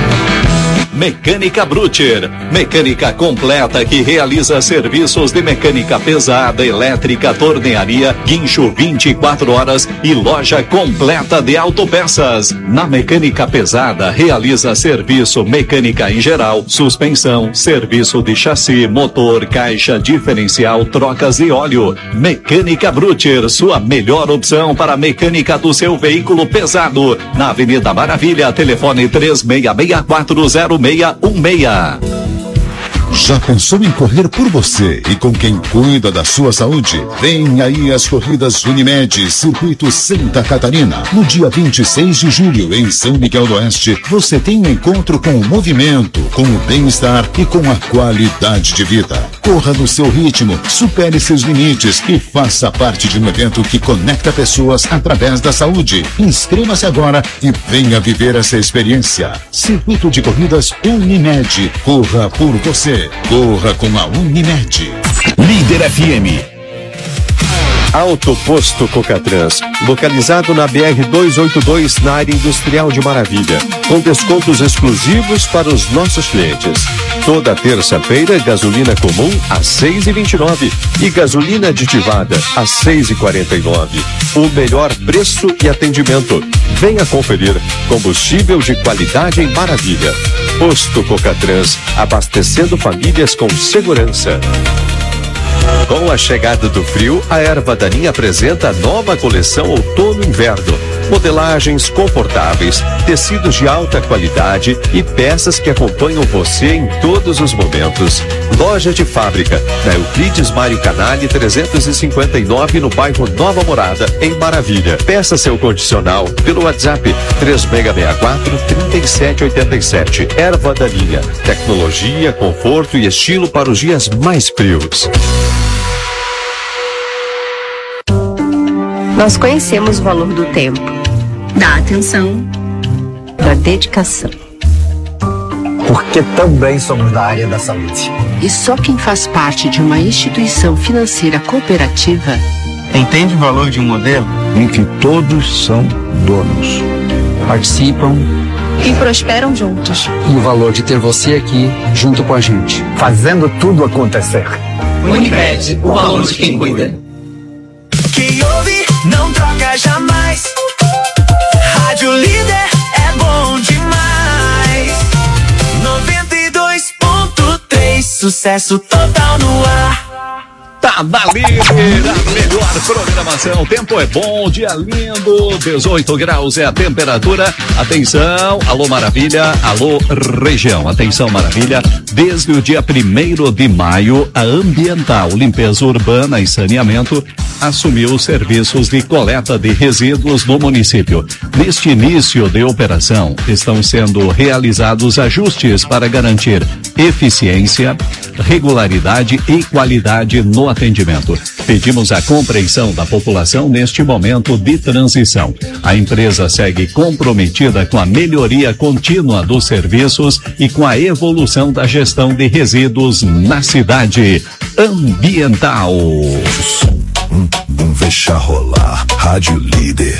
Mecânica Brutcher, mecânica completa que realiza serviços de mecânica pesada, elétrica, tornearia, guincho vinte e quatro horas e loja completa de autopeças. Na mecânica pesada realiza serviço mecânica em geral, suspensão, serviço de chassi, motor, caixa, diferencial, trocas de óleo. Mecânica Brutcher, sua melhor opção para a mecânica do seu veículo pesado. Na Avenida Maravilha, telefone três seis seis quatro zero seis um seis. Já pensou em correr por você e com quem cuida da sua saúde? Vem aí as corridas Unimed, Circuito Santa Catarina. No dia vinte e seis de julho, em São Miguel do Oeste, você tem um encontro com o movimento, com o bem-estar e com a qualidade de vida. Corra no seu ritmo, supere seus limites e faça parte de um evento que conecta pessoas através da saúde. Inscreva-se agora e venha viver essa experiência. Circuito de Corridas Unimed. Corra por você. Corra com a Unimed. Líder F M. Auto Posto Cocatrans, localizado na B R duzentos e oitenta e dois, na área industrial de Maravilha, com descontos exclusivos para os nossos clientes. Toda terça-feira, gasolina comum a seis e vinte e nove e gasolina aditivada a seis e quarenta e nove. O melhor preço e atendimento. Venha conferir. Combustível de qualidade em Maravilha. Posto Cocatrans, abastecendo famílias com segurança. Com a chegada do frio, a Erva Daninha apresenta a nova coleção Outono-Inverno. Modelagens confortáveis, tecidos de alta qualidade e peças que acompanham você em todos os momentos. Loja de fábrica, na Euclides Mário Canale trezentos e cinquenta e nove, no bairro Nova Morada, em Maravilha. Peça seu condicional pelo WhatsApp três seis seis quatro, três sete oito sete. Erva Daninha, tecnologia, conforto e estilo para os dias mais frios. Nós conhecemos o valor do tempo, da atenção, da dedicação. Porque também somos da área da saúde. E só quem faz parte de uma instituição financeira cooperativa entende o valor de um modelo em que todos são donos, participam e prosperam juntos. E o valor de ter você aqui junto com a gente, fazendo tudo acontecer. Unimed, o valor de quem cuida. Que ouve, não troca jamais. Rádio Líder é bom demais. noventa e dois ponto três, sucesso total no ar. Tá na Líder, a melhor programação. O tempo é bom, dia lindo, dezoito graus é a temperatura. Atenção, alô Maravilha, alô região. Atenção Maravilha, desde o dia primeiro de maio, a Ambiental Limpeza Urbana e Saneamento assumiu os serviços de coleta de resíduos no município. Neste início de operação, estão sendo realizados ajustes para garantir eficiência, regularidade e qualidade no atendimento. Pedimos a compreensão da população neste momento de transição. A empresa segue comprometida com a melhoria contínua dos serviços e com a evolução da gestão de resíduos na cidade. Ambiental. Hum, vamos deixar rolar. Rádio Líder.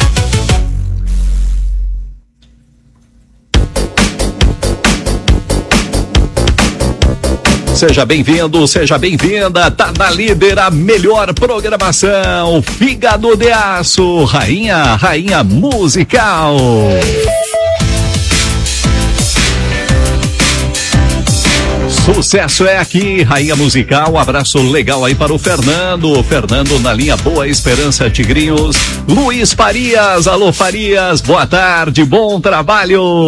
Seja bem-vindo, seja bem-vinda, tá na Líder, a melhor programação, Fígado de Aço, rainha, rainha musical. Sucesso é aqui, rainha musical, um abraço legal aí para o Fernando, Fernando na linha Boa Esperança Tigrinhos, Luiz Farias, alô Farias, boa tarde, bom trabalho.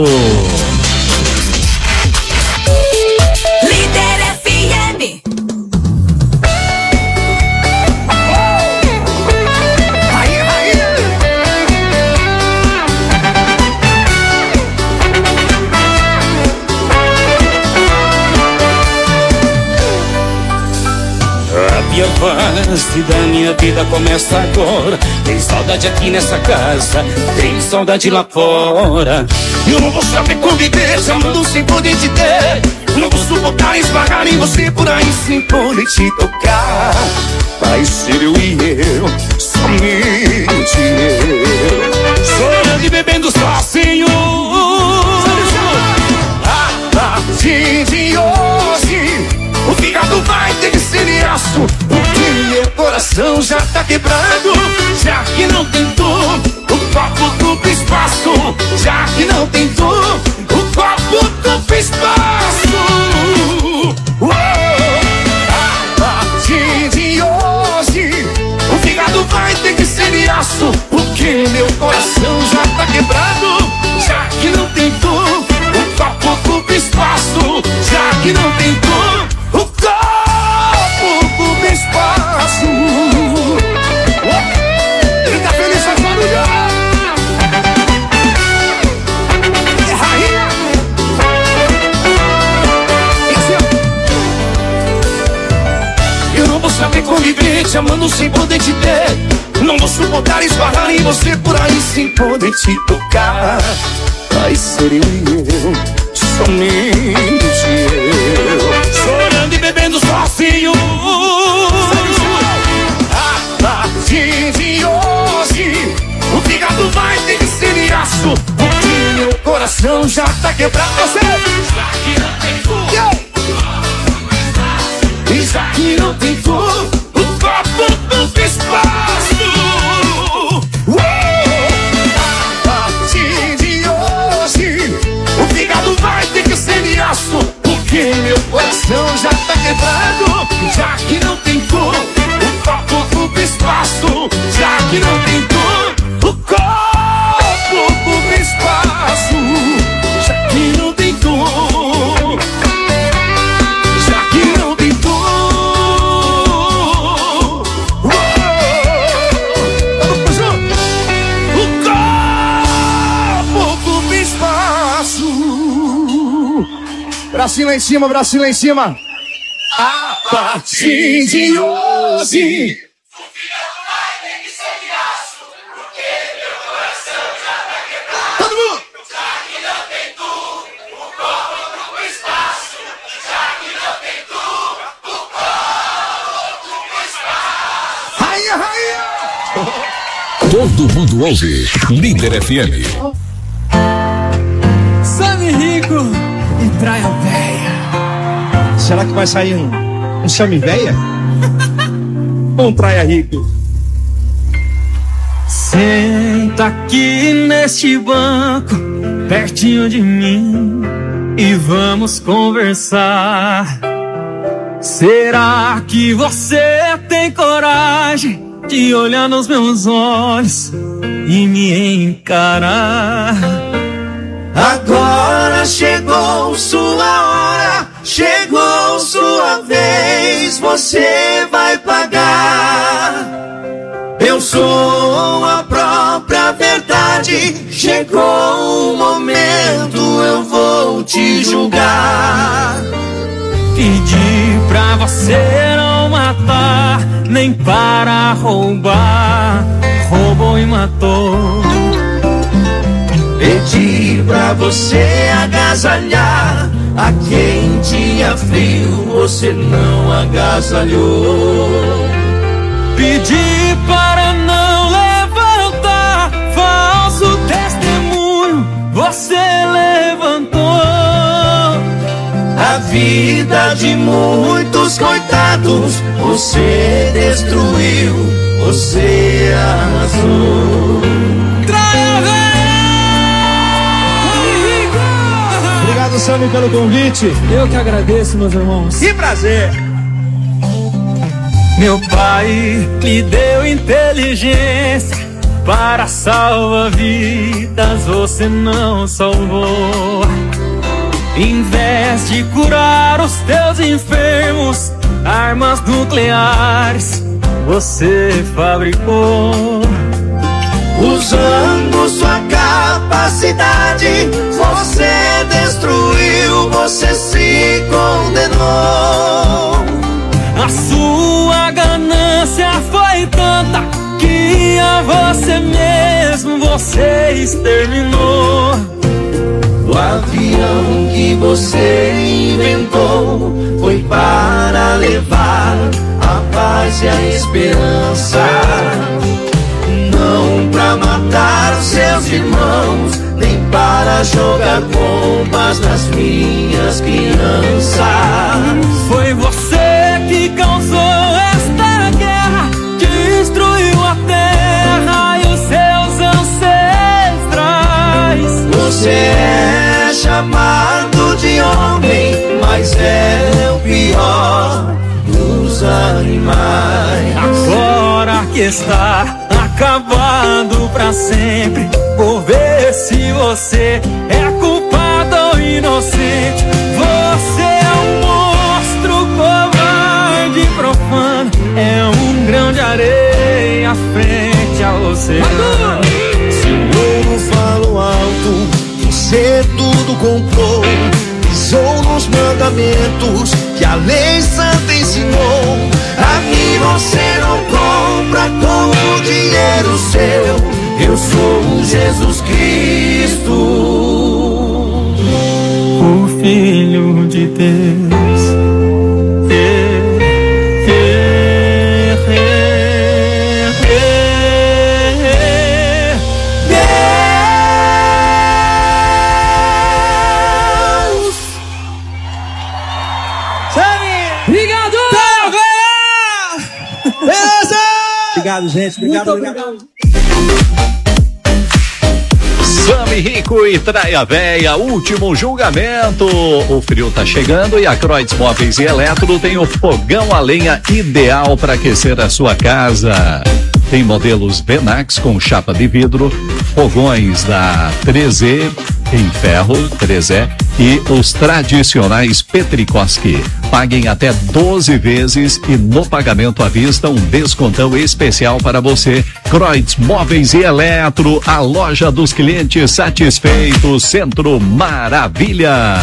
E a fase da minha vida começa agora. Tem saudade aqui nessa casa, tem saudade lá fora. Eu não vou saber conviver, chamando sem poder te ter. Não vou suportar esbarrar em você por aí sem poder te tocar. Vai ser eu e eu, somente eu, chorando e bebendo sozinho. A partir de hoje o fígado vai ter que ser de aço, porque meu coração já tá quebrado. Já que não tentou, o copo ocupa espaço. Já que não tentou, o copo ocupa espaço. Oh, a partir de hoje, o fígado vai ter que ser de aço, porque meu coração já tá quebrado. Já que não tentou, o copo ocupa espaço. Já que não tentou, o copo ocupa espaço. Ele tá feliz, faz barulhar. É rainha. Eu não vou saber conviver te amando sem poder te ter. Não vou suportar esbarrar em você por aí sem poder te tocar. Vai ser eu e eu, somente eu, chorando e bebendo sozinho. A partir já tá quebrado. Você já que não tem fundo, e já que não tem fundo, o copo do espaço. A partir de hoje, o fígado vai ter que ser de aço, porque meu coração já tá quebrado. Já que não tem cor, o copo ocupa espaço. Já que não tem cor, o copo ocupa espaço. Já que não tem cor, já que não tem cor, oh, o copo ocupa espaço. Bracinho lá em cima, bracinho lá em cima. A partir de hoje, todo mundo. Já que não tem tu, o copo ocupa espaço. Já que não tem tu, o copo ocupa espaço. Raia, raia. Todo mundo ouve Líder F M. Sammy Rico e Praia Véia. Será que vai sair um, um Sammy Véia? Um Praia Rico. Senta aqui neste banco, pertinho de mim, e vamos conversar. Será que você tem coragem de olhar nos meus olhos e me encarar? Agora chegou sua hora, chegou sua vez, você vai pagar. Eu sou a própria verdade, chegou o momento, eu vou te julgar. Pedi pra você não matar, nem para roubar, roubou e matou. Pedi pra você agasalhar, a quem tinha frio você não agasalhou. Pedi para não levantar falso testemunho, você levantou. A vida de muitos coitados você destruiu, você arrasou. Obrigado, Sammy, pelo convite. Eu que agradeço, meus irmãos. Que prazer. Meu pai me deu inteligência para salvar vidas, você não salvou. Em vez de curar os teus enfermos, armas nucleares você fabricou. Usando sua capacidade, você destruiu, você se condenou. A sua ganância foi tanta que a você mesmo você exterminou. O avião que você inventou foi para levar a paz e a esperança, não para matar seus irmãos, nem para jogar bombas nas minhas crianças. Foi você que causou esta guerra, destruiu a terra e os seus ancestrais. Você é chamado de homem, mas é o pior dos animais. Agora que está acabado pra sempre, vou ver se você é culpado ou inocente. Você é um monstro covarde e profano, é um grão de areia frente ao oceano. Se eu falo alto, você tudo comprou, pisou nos mandamentos que a lei santa ensinou. A mim você não compra com o dinheiro seu, eu sou Jesus Cristo, o Filho de Deus. Beleza! Obrigado, gente. Obrigado, obrigado. Sami Rico e Traia Véia, último julgamento. O frio tá chegando e a Croix Móveis e Eletro tem o fogão a lenha ideal para aquecer a sua casa. Tem modelos Venax com chapa de vidro, fogões da três E em ferro, três E, e os tradicionais Petrikoski. Paguem até doze vezes e no pagamento à vista um descontão especial para você. Croix Móveis e Eletro, a loja dos clientes satisfeitos, Centro Maravilha.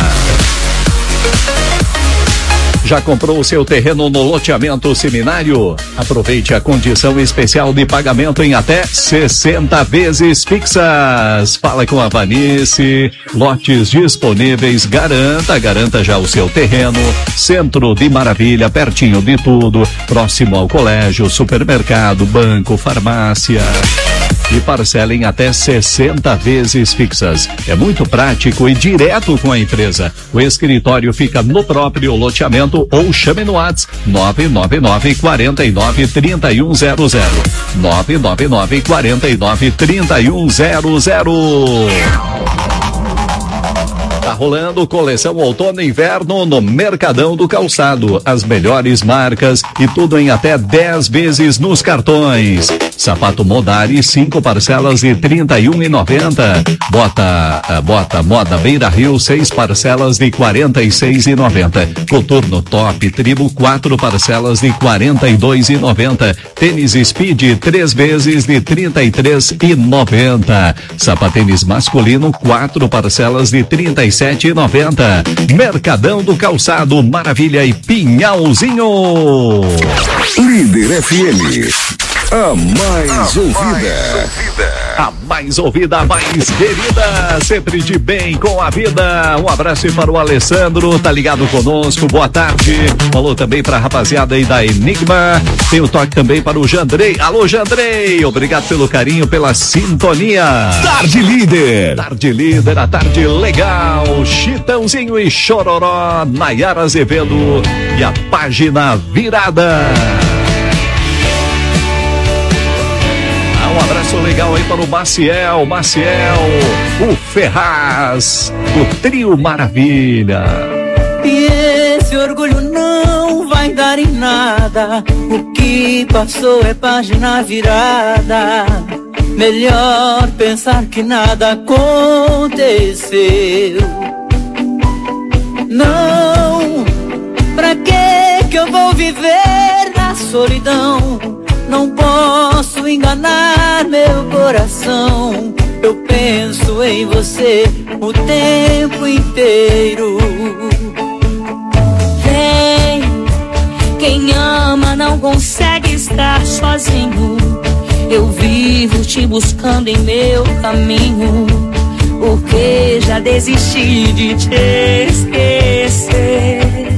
Já comprou o seu terreno no loteamento Seminário? Aproveite a condição especial de pagamento em até sessenta vezes fixas. Fala com a Vanice. Lotes disponíveis. Garanta, garanta já o seu terreno. Centro de Maravilha, pertinho de tudo. Próximo ao colégio, supermercado, banco, farmácia. E parcela em até sessenta vezes fixas. É muito prático e direto com a empresa. O escritório fica no próprio loteamento ou chame no WhatsApp nove nove nove, quatro nove, três um zero zero. nove nove nove, quatro nove, três um zero zero. Tá rolando coleção outono e inverno no Mercadão do Calçado. As melhores marcas e tudo em até dez vezes nos cartões. Sapato Modari, cinco parcelas de trinta e um reais e noventa centavos. Bota, bota Moda Beira Rio, seis parcelas de quarenta e seis reais e noventa centavos. Coturno Top Tribo, quatro parcelas de quarenta e dois reais e noventa centavos. Tênis Speed, três vezes de trinta e três reais e noventa centavos. Sapatênis masculino, quatro parcelas de trinta e sete reais e noventa centavos. Mercadão do Calçado, Maravilha e Pinhalzinho. Líder F M. A mais ouvida. A mais ouvida, a mais querida, sempre de bem com a vida. Um abraço aí para o Alessandro, tá ligado conosco, boa tarde. Falou também para a rapaziada aí da Enigma. Tem o toque também para o Jandrei. Alô, Jandrei, obrigado pelo carinho, pela sintonia. Tarde Líder. Tarde Líder, a tarde legal. Chitãozinho e Chororó, Nayara Azevedo e a página virada. Um abraço legal aí para o Maciel, Maciel, o Ferraz, o Trio Maravilha. E esse orgulho não vai dar em nada. O que passou é página virada. Melhor pensar que nada aconteceu. Não, pra que que eu vou viver na solidão? Não posso enganar meu coração. Eu penso em você o tempo inteiro. Vem, quem ama não consegue estar sozinho. Eu vivo te buscando em meu caminho, porque já desisti de te esquecer.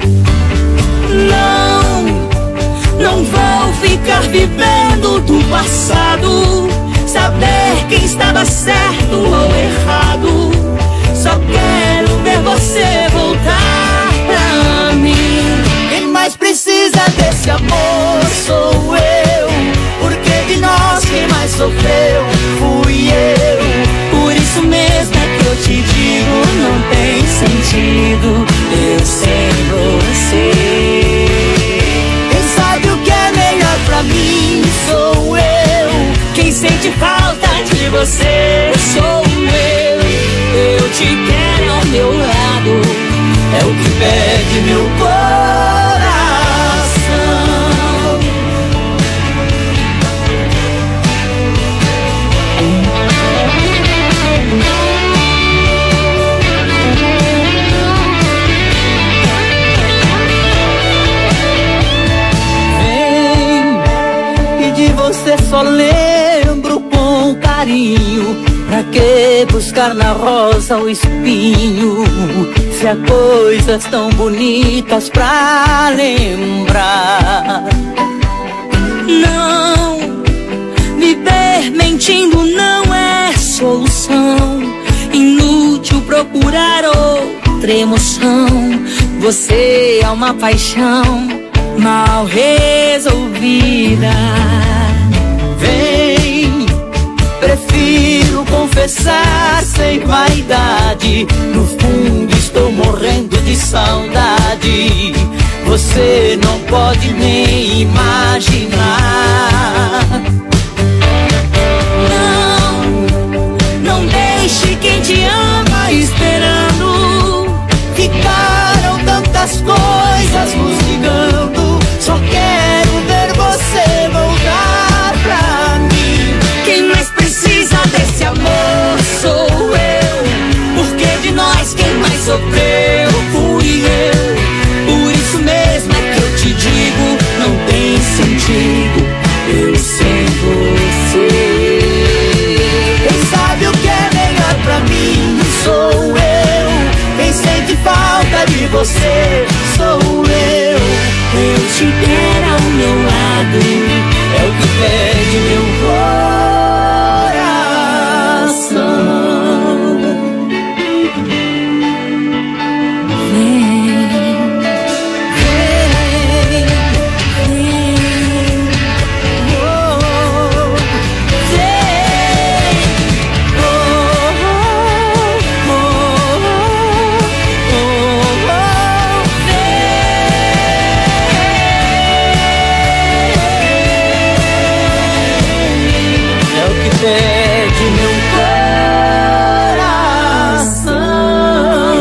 Não, não vou ficar vivendo do passado, saber quem estava certo ou errado. Só quero ver você voltar pra mim. Quem mais precisa desse amor sou eu, porque de nós quem mais sofreu fui eu. Por isso mesmo é que eu te digo, não tem sentido eu sem você. Pra mim sou eu, quem sente falta de você sou eu. Eu te quero ao meu lado, é o que pede meu coração. Você só lembro com carinho. Pra que buscar na rosa o espinho, se há coisas tão bonitas pra lembrar? Não, viver mentindo não é solução. Inútil procurar outra emoção. Você é uma paixão mal resolvida. Vem, prefiro confessar sem vaidade. No fundo estou morrendo de saudade. Você não pode nem imaginar. Não, não deixe quem te ama esperando. Ficaram tantas coisas nos ligando. Só quero ver você voltar pra mim. Quem mais precisa desse amor sou eu. Porque de nós quem mais sofreu fui eu. Por isso mesmo é que eu te digo, não tem sentido eu sem você. Quem sabe o que é melhor pra mim sou eu. Quem sente falta de você sou eu. Eu te ter ao meu lado é o que pede meu coração. Vem, vem, vem, oh, vem, oh, oh, oh, oh, oh, É o que pede meu coração.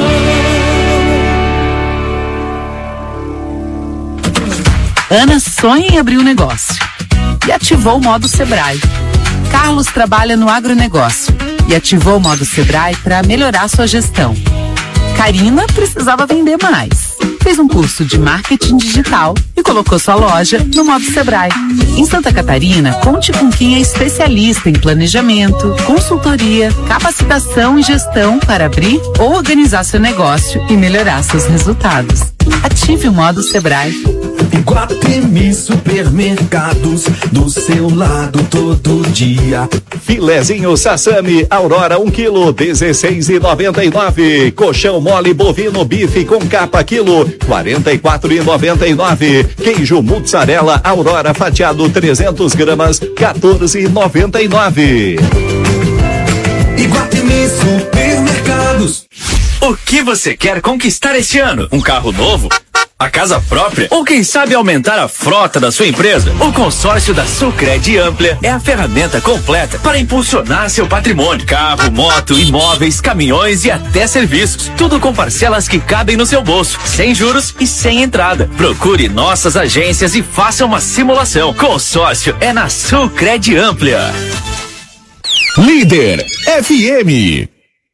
Ana sonha em abrir um negócio e ativou o modo Sebrae. Carlos trabalha no agronegócio e ativou o modo Sebrae para melhorar sua gestão. Karina precisava vender mais. Fez um curso de marketing digital e colocou sua loja no modo Sebrae. Em Santa Catarina, conte com quem é especialista em planejamento, consultoria, capacitação e gestão para abrir ou organizar seu negócio e melhorar seus resultados. Ative o modo Sebrae. Iguatemi Supermercados, do seu lado todo dia. Filezinho Sassami Aurora um quilo, dezesseis e noventa e nove. Colchão mole bovino bife com capa quilo, quarenta e quatro e noventa e nove. Queijo mussarela Aurora fatiado trezentos gramas, quatorze e noventa e nove. Iguatemi Supermercados. O que você quer conquistar este ano? Um carro novo? A casa própria? Ou quem sabe aumentar a frota da sua empresa? O consórcio da Sulcred Amplia é a ferramenta completa para impulsionar seu patrimônio. Carro, moto, imóveis, caminhões e até serviços. Tudo com parcelas que cabem no seu bolso, sem juros e sem entrada. Procure nossas agências e faça uma simulação. Consórcio é na Sulcred Amplia. Líder F M.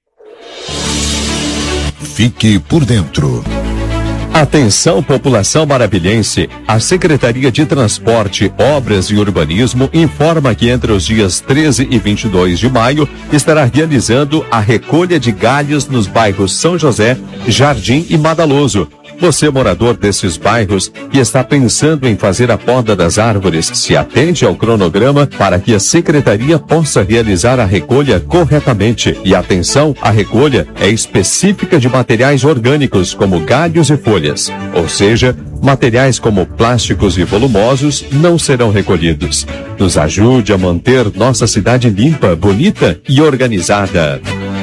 Fique por dentro. Atenção, população maravilhense. A Secretaria de Transporte, Obras e Urbanismo informa que entre os dias treze e vinte e dois de maio estará realizando a recolha de galhos nos bairros São José, Jardim e Madaloso. Você, morador desses bairros que está pensando em fazer a poda das árvores, se atente ao cronograma para que a Secretaria possa realizar a recolha corretamente. E atenção, a recolha é específica de materiais orgânicos como galhos e folhas, ou seja, materiais como plásticos e volumosos não serão recolhidos. Nos ajude a manter nossa cidade limpa, bonita e organizada.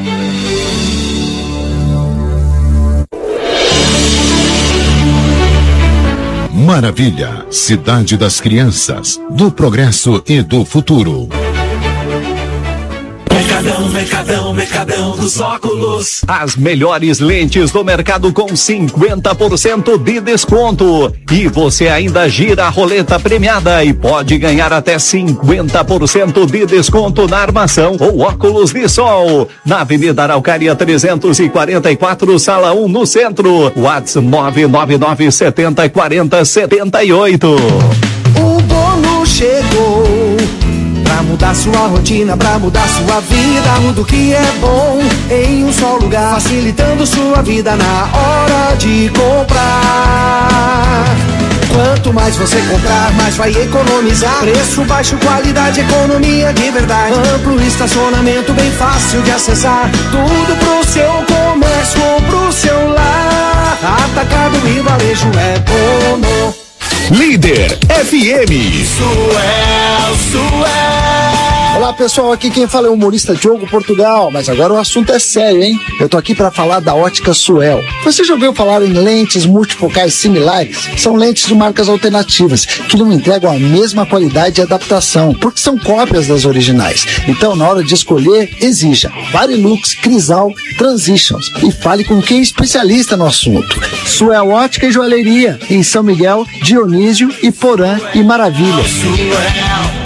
Maravilha, cidade das crianças, do progresso e do futuro. Mercadão, Mercadão, Mercadão dos óculos. As melhores lentes do mercado com cinquenta por cento de desconto. E você ainda gira a roleta premiada e pode ganhar até cinquenta por cento de desconto na armação ou óculos de sol. Na Avenida Araucária trezentos e quarenta e quatro, Sala um, no centro. WhatsApp nove nove nove setenta quarenta setenta e oito. O bolo chegou pra mudar sua rotina, pra mudar sua vida. Tudo que é bom em um só lugar, facilitando sua vida na hora de comprar. Quanto mais você comprar, mais vai economizar. Preço baixo, qualidade, economia de verdade. Amplo estacionamento, bem fácil de acessar. Tudo pro seu comércio ou pro seu lar. Atacado e varejo é bom. Líder F M. Suel, Suel. Olá pessoal, aqui quem fala é o humorista Diogo Portugal, mas agora o assunto é sério, hein? Eu tô aqui para falar da ótica Suel. Você já ouviu falar em lentes multifocais similares? São lentes de marcas alternativas que não entregam a mesma qualidade e adaptação, porque são cópias das originais. Então, na hora de escolher, exija Varilux, Crisal, Transitions e fale com quem é especialista no assunto. Suel Ótica e Joalheria, em São Miguel, Dionísio, Iporã e Maravilha.